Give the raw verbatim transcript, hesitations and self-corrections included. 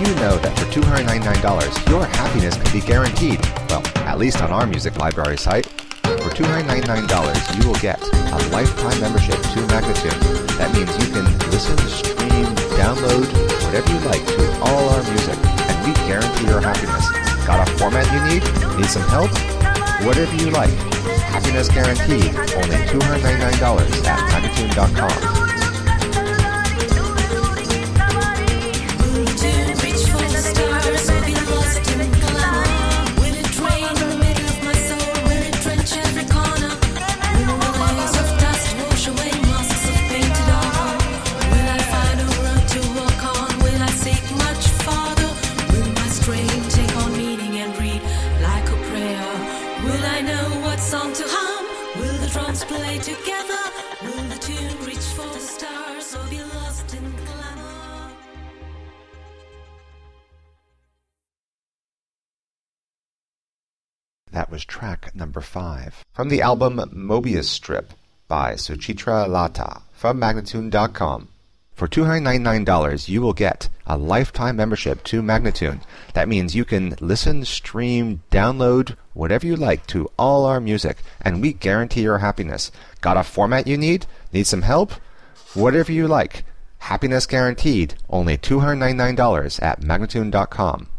you know that for two hundred ninety-nine dollars, your happiness can be guaranteed? Well, at least on our music library site. For two hundred ninety-nine dollars, you will get a lifetime membership to Magnatune. That means you can listen, stream, download, whatever you like to all our music, and we guarantee your happiness. Got a format you need? Need some help? Whatever you like. Happiness guaranteed. Only two hundred ninety-nine dollars at Magnatune dot com. That was track number five from the album Mobius Strip by Suchitra Lata from Magnatune dot com. For two hundred ninety-nine dollars, you will get a lifetime membership to Magnatune. That means you can listen, stream, download, whatever you like to all our music, and we guarantee your happiness. Got a format you need? Need some help? Whatever you like. Happiness guaranteed. Only two hundred ninety-nine dollars at Magnatune dot com.